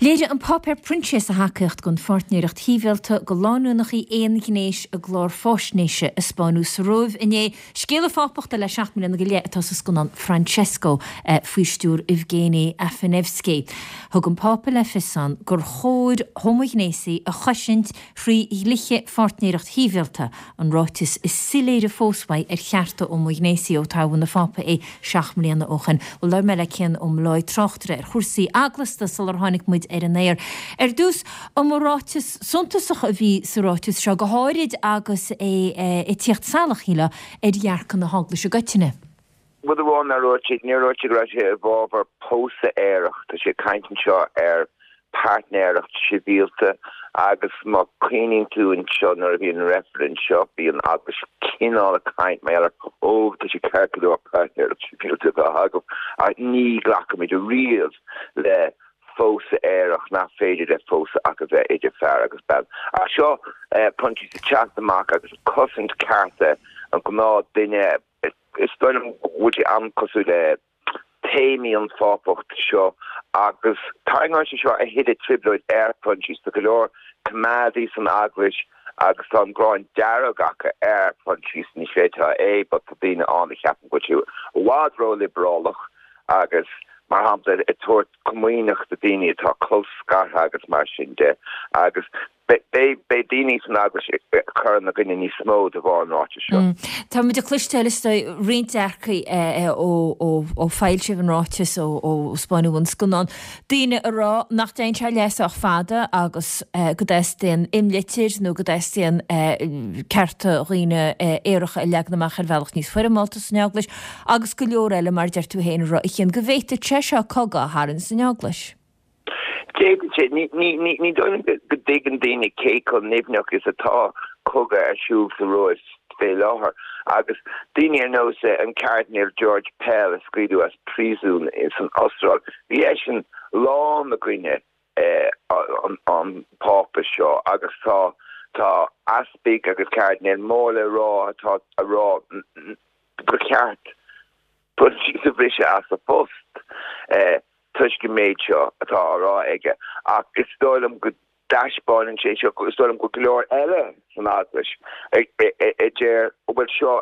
Léide an papir princess a hacecht gon fortnéirecht hívelta go láúnach í éon gnééis a glár fósnéise a spáú sa roh iné scéle fápachta le 6 milliún go létá gon an Francesco fuistúr Evgeny Afanevsky. Thug an papir le fisan gur chóid homognéisi a chaisint frí í liche fortnéirecht hívelta an rátis is siléide fósmai chearta homognéisi ó táhan na fápa é 6 milliún óchan ó le meile cin leid trochtre chusaí aglasta sal hánig muid an éir. Dús rátis suntasach a bhí sa rátis seo go háirid agus é tíocht salach híle dhearcan na hagla se gotine. Bud bháin na róid níróid gra sé bhábhar pósa éirecht tá sé caiintin seo partnéirecht sibíalta agus má cleaning tú in seo nar bhí an reference seo bí an agus cinál a caiint mé tá sé ceircaú partnéirecht sibíalta go hagam a ní ghlacha mé do riamh le fósa éireach na féidir le fósa a go bheith idir fear agus ben. A seo puntí sa chat amach agus cosint carta an go ná duine is stoilm bhúdi am cosú le téimi an fápacht seo agus táingáin seo a hiad tribloid punchís sa go leor cumádí san aglis agus an gráin dearagacha punchís ní fétá but tá bíine an cheapan go tú bhádró liberálach agus mar hapla tuairt cumhaoineach de daoine atá clós scartha agus mar sin de agus be daoine san agus chur na gine ní smó de bhar ráte seo. Tá mu de cluisteilista riintearcaí ó fáilte an rátis ó Spáinúin scanán. Daoine ará nach daon se leasach fada agus go déistíon imlitir nó go déistíon certa riine éirecha i leag naach ar bhealach níos fuir máta san eaglis agus go leor eile mar deir tú héin ra chéan go bhhéite seo coga háann san eaglis. Ní doin go dgan daine cé chu nimneach is atá coga ar siúh sa rois fé láthair agus daine ar nó an cardinal George Pell a scríú as prísún in san Austráil. Bhí é sin lá na gcuine an pápa seo agus tá aspig agus cardinal móla rá atá a rá go ceart put sa bhrise as a post tuis go méid seo atá rá aige ach is stoilm go dashbáin an sé seo is stoilm go leor eile san aglis déir bhfuil seo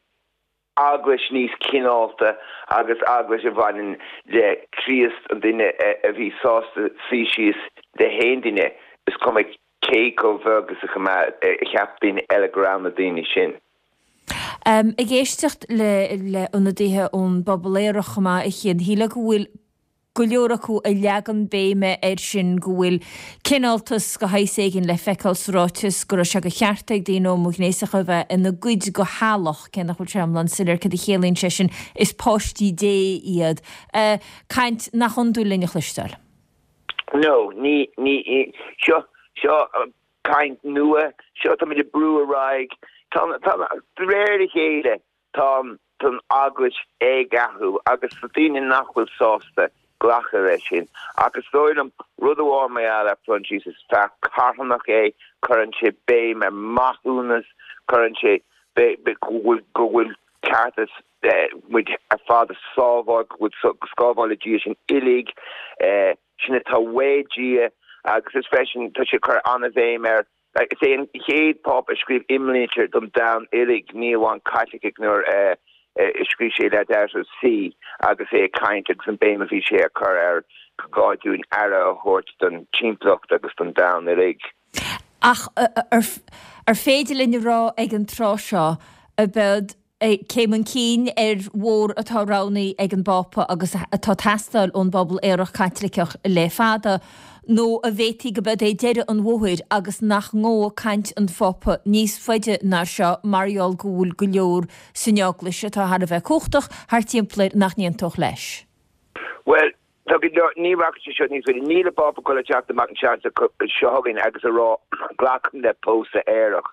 aglis níos cinálta agus aglis a bhain de tríast an duine a bhí sásta síos de héin duine is cumig cé go bhegus a cheap duine eile gram na daine sin. I ggéistecht le una dtithe ón bobaléireach chuma I chéan híle go bhfuil go leor acu a leagan béime sin go bhfuil cináltas go haiségin le feicáils rátis go se go cheartaigh daoine mugnéisacha bheith ina gcuid go hálach cena chuil tramlan silir cad I chéalainn sé sin is póstí dé iad. Caint nach chunú linne chluisteil? No, ní seo caint nua, seo tá de brú a raig, tá réir chéile tá aglis gathú agus sa daoine nachhfuil sásta glacha éis sin agus dóidm rud amháin mé eile punchís is fear carthanach chuann sé bé me maithúnas chuann sé go bhfuil cartas muid ar fád a sábháil go scábháil dí sin ilig sinna tá waidí agus is fesin tá sé chur anna bhéim sé an chéad pop a scríb imlítir dom down ilig níomháin caiitigh nuair scrí sé le deir sí agus caiint agus an béim a bhí sé a chur ar gáidún ara a thuirt don timpplacht agus don down ilig. Ach ar féidirlinn rá ag an trá seo a bed céim an cín mhór atá ránaí ag an bapa agus atá teastal ón bobbal éireach caitlicach le fada nó a bhétí go bed deire an bhhuiir agus nach ngó caint an foppa níos faide nar seo mariol gúil go leor suneaglis atá har a bheith cochtach haar timpplair nach níontoch leis. Well, tá níhhaach seo níos bhfuil níle bapa go le teach amach an seansa seogann agus a rá glachan le pósta éireach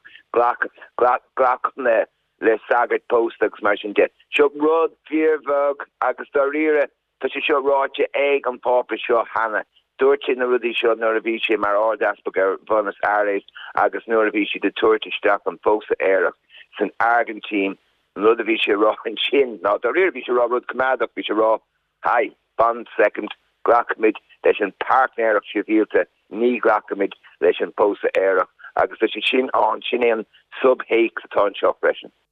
glachan le sagart post agus mar sin de. Seo rud fíormhog agus do riire tá sé seo ráte ag an pápa seo hana. Dúirt na rudí seo nuair a bhí sé mar ardaspa ar Buenos Aires agus nuair a bhí sé de tuairteach an pósta éireach san Argentine rud a bhí sé rá an sin. Ná do riire bhí sé rá rud cumádach bhí sé rá hai band second glacmid leis an partnerach sivílte ní gachamid leis an pósa éireach agus sin an sin éon subhéic atá an seo freisin.